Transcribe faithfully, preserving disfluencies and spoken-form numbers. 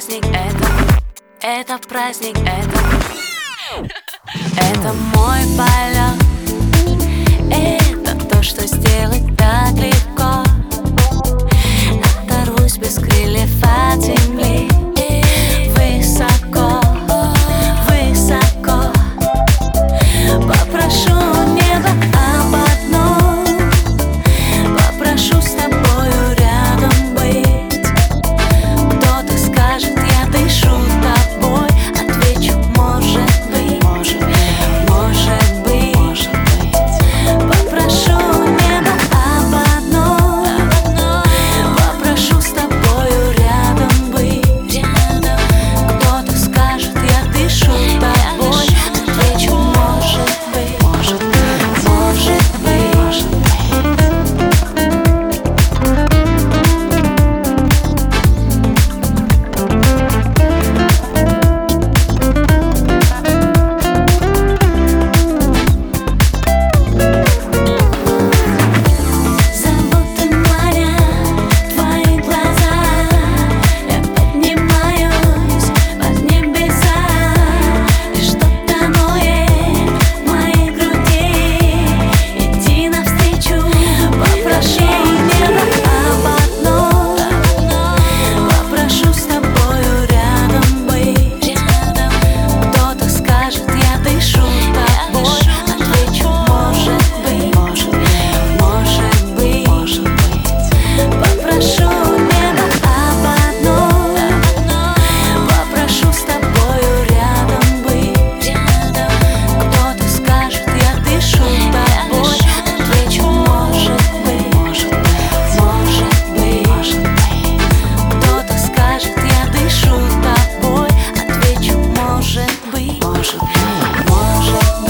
праздник, это, это праздник, это, это мой полет. Это то, что сделать так легко. Оторвусь без крыльев от земли. Высоко, высоко попрошу небо об одном. Попрошу с тобою рядом быть. Кто-то скажет, я дышу тобой. Отвечу, может быть, может быть, может быть, может быть. Попрошу небо об одном. Попрошу с тобою рядом быть. Кто-то скажет, я дышу тобой. Отвечу, может быть, может быть, может быть, может быть. Может, может.